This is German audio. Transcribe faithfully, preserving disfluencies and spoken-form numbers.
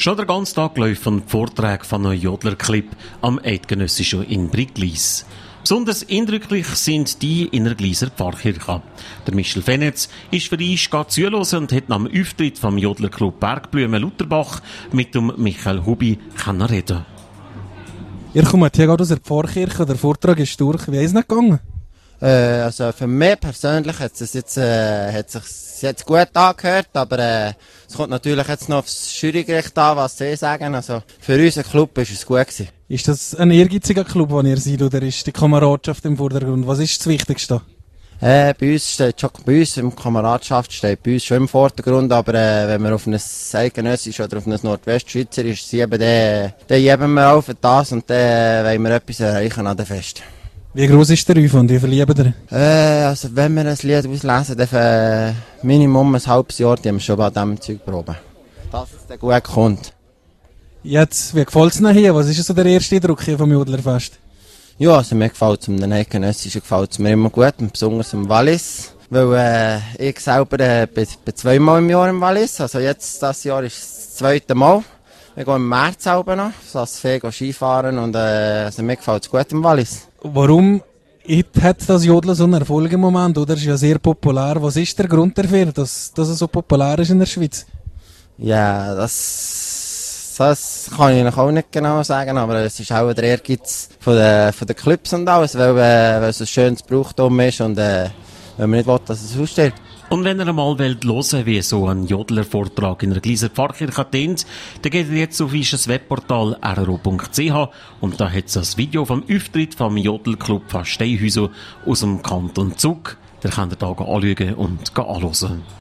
Schon den ganzen Tag laufen Vorträge von einem Jodlerclub am Eidgenössischen in Brigglis. Besonders eindrücklich sind die in der Gleiser Pfarrkirche. Der Michel Fenetz ist für uns zuhören und hat nach dem Auftritt vom Jodlerclub Bergblumen Lutherbach mit dem Michael Hubi reden. Ihr kommt hier gerade aus der Pfarrkirche, der Vortrag ist durch. Wie ist es nicht gegangen? Äh, also für mich persönlich hat es jetzt, äh, hat sich jetzt gut angehört, aber äh, es kommt natürlich jetzt noch aufs Jurygericht an, was sie sagen. Also für unseren Club ist es gut gewesen. Ist das ein ehrgeiziger Club, den ihr seid, oder ist die Kameradschaft im Vordergrund? Was ist das Wichtigste? Äh, bei uns steht schon, bei uns im Kameradschaft steht bei uns schon im Vordergrund, aber äh, wenn wir auf ein Eidgenössisch oder auf ein Nordwestschweizerisch sieben, dann, dann geben wir auf das und dann wollen wir etwas erreichen an der Fest. Wie gross ist der Aufwand? Wie viel lieben ihr? Äh, also wenn wir ein Lied auslesen, dann äh, Minimum ein halbes Jahr, die haben wir schon bei diesem Zeug proben. Dass es dann gut kommt. Jetzt, wie gefällt es Ihnen hier? Was ist so der erste Eindruck hier vom Jodlerfest? Ja, also mir gefällt es, um den Eidgenössischen gefällt es mir immer gut, und besonders im Wallis. Weil äh, ich selber äh, bin, bin zweimal im Jahr im Wallis, also jetzt, das Jahr ist das zweite Mal. Wir gehen im März selber noch, so als Fee Skifahren und äh, also mir gefällt es gut im Wallis. Warum hat das Jodeln so einen Erfolg im Moment, oder? Es ist ja sehr populär. Was ist der Grund dafür, dass, dass es so populär ist in der Schweiz? Ja, das, das kann ich noch auch nicht genau sagen, aber es ist auch der Ehrgeiz von den, von den Clubs und alles, weil, äh, weil es ein schönes Brauchtum ist und äh, wenn man nicht will, dass es aussteht. Und wenn ihr einmal hören wollt, wie so ein Jodler-Vortrag in der Gleiser Pfarrkirche klingt, dann geht ihr jetzt auf unser Webportal r r o punkt c h und da hat es ein Video vom Auftritt vom Jodelclub von Steinhäuser aus dem Kanton Zug. Da könnt ihr da anschauen und anhören.